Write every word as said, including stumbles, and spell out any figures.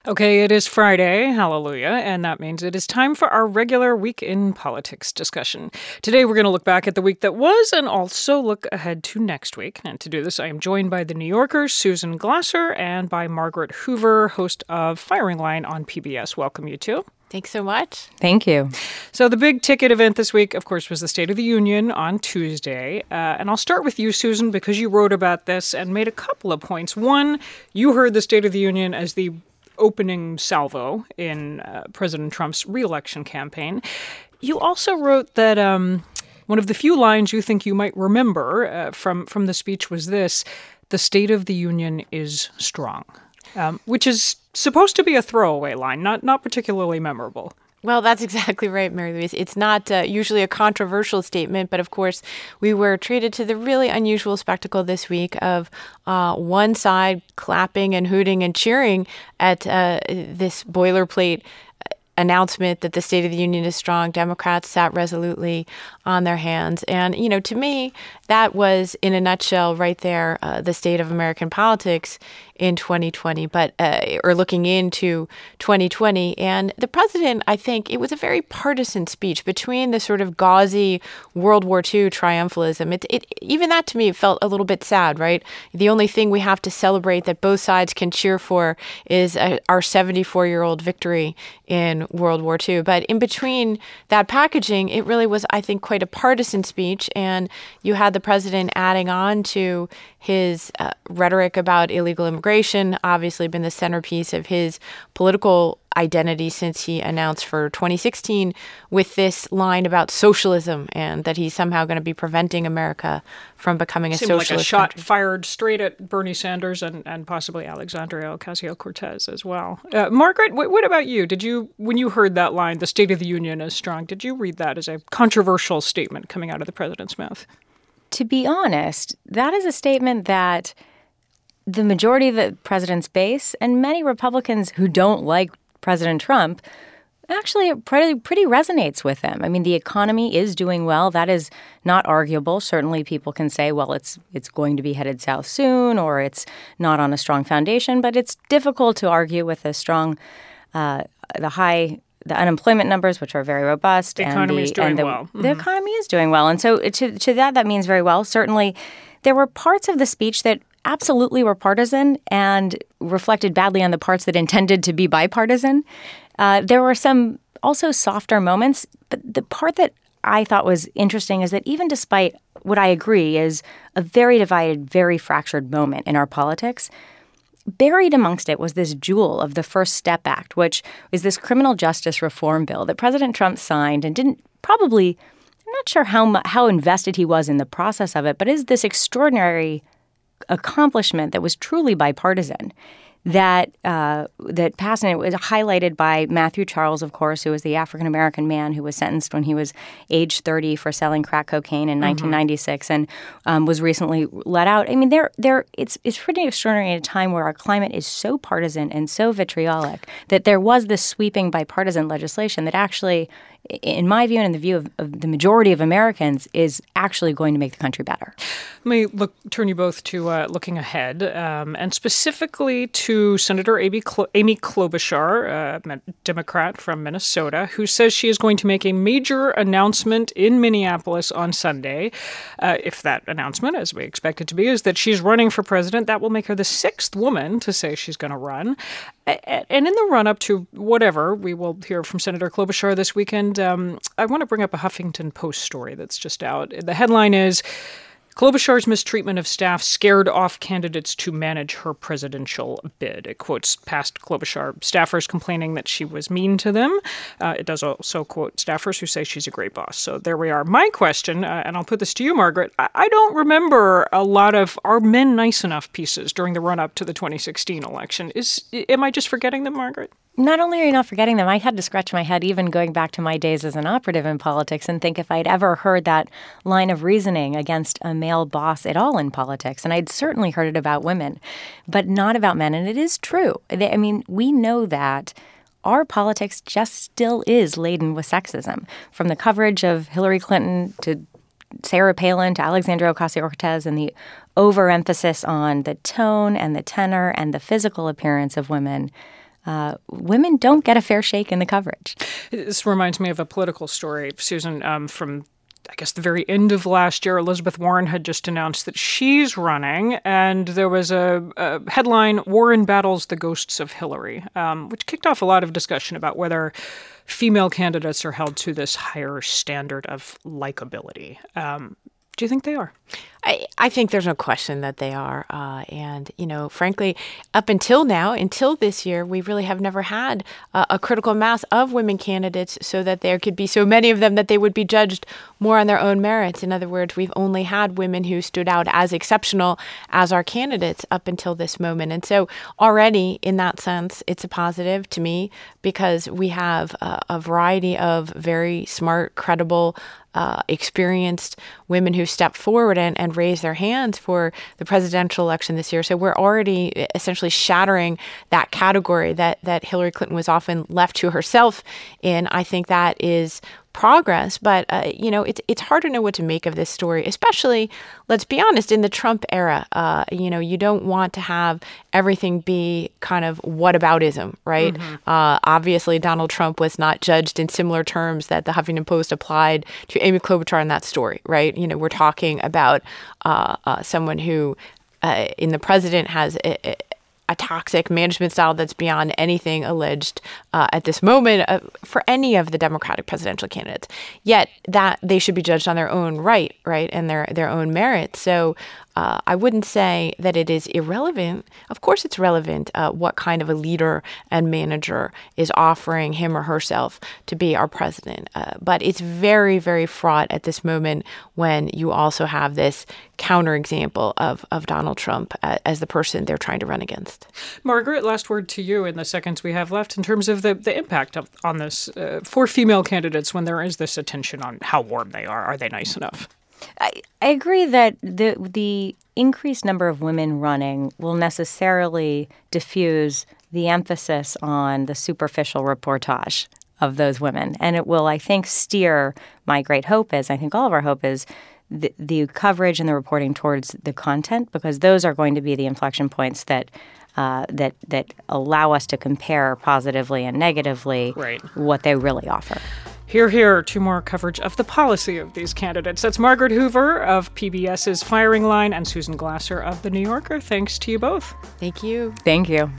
Okay, it is Friday, hallelujah, and that means it is time for our regular Week in Politics discussion. Today we're going to look back at the week that was and also look ahead to next week. And to do this, I am joined by the New Yorker's Susan Glasser and by Margaret Hoover, host of Firing Line on P B S. Welcome, you two. Thanks so much. Thank you. So the big ticket event this week, of course, was the State of the Union on Tuesday. Uh, and I'll start with you, Susan, because you wrote about this and made a couple of points. One, you heard the State of the Union as the opening salvo in uh, President Trump's reelection campaign. You also wrote that um, one of the few lines you think you might remember uh, from, from the speech was this: the State of the Union is strong, um, which is supposed to be a throwaway line, not not particularly memorable. Well, that's exactly right, Mary Louise. It's not uh, usually a controversial statement, but of course, we were treated to the really unusual spectacle this week of uh, one side clapping and hooting and cheering at uh, this boilerplate announcement that the State of the Union is strong. Democrats sat resolutely on their hands. And, you know, to me, that was, in a nutshell, right there, uh, the state of American politics in twenty twenty, but uh, or looking into twenty twenty. And the president, I think, it was a very partisan speech between the sort of gauzy World War Two triumphalism. It, it even that to me felt a little bit sad, right? The only thing we have to celebrate that both sides can cheer for is uh, our seventy-four-year-old victory in World War Two. But in between that packaging, it really was, I think, quite a partisan speech. And you had the president adding on to his uh, rhetoric about illegal immigration, obviously been the centerpiece of his political identity since he announced for twenty sixteen with this line about socialism and that he's somehow going to be preventing America from becoming a Seemed socialist like a shot country. fired straight at Bernie Sanders and, and possibly Alexandria Ocasio-Cortez as well. Uh, Margaret, what, what about you? Did you, when you heard that line, the State of the Union is strong, did you read that as a controversial statement coming out of the president's mouth? To be honest, that is a statement that the majority of the president's base and many Republicans who don't like President Trump actually pretty, pretty resonates with them. I mean, the economy is doing well. That is not arguable. Certainly people can say, well, it's it's going to be headed south soon or it's not on a strong foundation. But it's difficult to argue with a strong, uh, the high the unemployment numbers, which are very robust. The economy is doing and the, well. Mm-hmm. The economy is doing well. And so to, to that, that means very well. Certainly, there were parts of the speech that absolutely were partisan and reflected badly on the parts that intended to be bipartisan. Uh, there were some also softer moments. But the part that I thought was interesting is that even despite what I agree is a very divided, very fractured moment in our politics, buried amongst it was this jewel of the First Step Act, which is this criminal justice reform bill that President Trump signed and didn't probably, I'm not sure how mu- how invested he was in the process of it, but is this extraordinary accomplishment that was truly bipartisan that uh, that passed. And it was highlighted by Matthew Charles, of course, who was the African-American man who was sentenced when he was age thirty for selling crack cocaine in mm-hmm. nineteen ninety-six and um, was recently let out. I mean, there, there, it's it's pretty extraordinary at a time where our climate is so partisan and so vitriolic that there was this sweeping bipartisan legislation that actually, in my view and in the view of, of the majority of Americans, is actually going to make the country better. Let me look, turn you both to uh, looking ahead, um, and specifically to Senator Amy, Cl- Amy Klobuchar, uh, Democrat from Minnesota, who says she is going to make a major announcement in Minneapolis on Sunday. Uh, if that announcement, as we expect it to be, is that she's running for president, that will make her the sixth woman to say she's going to run. And in the run-up to whatever we will hear from Senator Klobuchar this weekend, um, I want to bring up a Huffington Post story that's just out. The headline is, Klobuchar's mistreatment of staff scared off candidates to manage her presidential bid. It quotes past Klobuchar staffers complaining that she was mean to them. Uh, it does also quote staffers who say she's a great boss. So there we are. My question, uh, and I'll put this to you, Margaret, I, I don't remember a lot of "Are men nice enough" pieces during the run-up to the twenty sixteen election. Is Am I just forgetting them, Margaret? Not only are you not forgetting them, I had to scratch my head even going back to my days as an operative in politics and think if I'd ever heard that line of reasoning against a male boss at all in politics. And I'd certainly heard it about women, but not about men. And it is true. I mean, we know that our politics just still is laden with sexism. From the coverage of Hillary Clinton to Sarah Palin to Alexandria Ocasio-Cortez and the overemphasis on the tone and the tenor and the physical appearance of women. uh, women don't get a fair shake in the coverage. This reminds me of a political story, Susan, um, from I guess the very end of last year. Elizabeth Warren had just announced that she's running, and there was a, a headline, "Warren battles the ghosts of Hillary," um, which kicked off a lot of discussion about whether female candidates are held to this higher standard of likability. Um, do you think they are? I, I think there's no question that they are. Uh, and, you know, frankly, up until now, until this year, we really have never had uh, a critical mass of women candidates so that there could be so many of them that they would be judged more on their own merits. In other words, we've only had women who stood out as exceptional as our candidates up until this moment. And so already in that sense, it's a positive to me because we have a, a variety of very smart, credible, Uh, experienced women who stepped forward and, and raised their hands for the presidential election this year. So we're already essentially shattering that category that, that Hillary Clinton was often left to herself in. I think that is progress, but, uh, you know, it's it's hard to know what to make of this story, especially, let's be honest, in the Trump era. Uh, you know, you don't want to have everything be kind of whataboutism, right? Mm-hmm. Uh, obviously, Donald Trump was not judged in similar terms that the Huffington Post applied to Amy Klobuchar in that story, right? You know, we're talking about uh, uh, someone who, uh, in the president, has a, a, a toxic management style that's beyond anything alleged uh, at this moment uh, for any of the Democratic presidential candidates. Yet that they should be judged on their own right, right, and their their own merit. So uh, I wouldn't say that it is irrelevant. Of course, it's relevant uh, what kind of a leader and manager is offering him or herself to be our president. Uh, but it's very, very fraught at this moment when you also have this counterexample of of Donald Trump uh, as the person they're trying to run against. Margaret, last word to you in the seconds we have left in terms of the, the impact of, on this uh, for female candidates when there is this attention on how warm they are. Are they nice enough? I, I agree that the the increased number of women running will necessarily diffuse the emphasis on the superficial reportage of those women. And it will, I think, steer, my great hope is, I think all of our hope is, the, the coverage and the reporting towards the content, because those are going to be the inflection points that uh, that that allow us to compare positively and negatively right. what they really offer. Hear, hear, to more coverage of the policy of these candidates. That's Margaret Hoover of PBS's Firing Line and Susan Glasser of The New Yorker. Thanks to you both. Thank you. Thank you.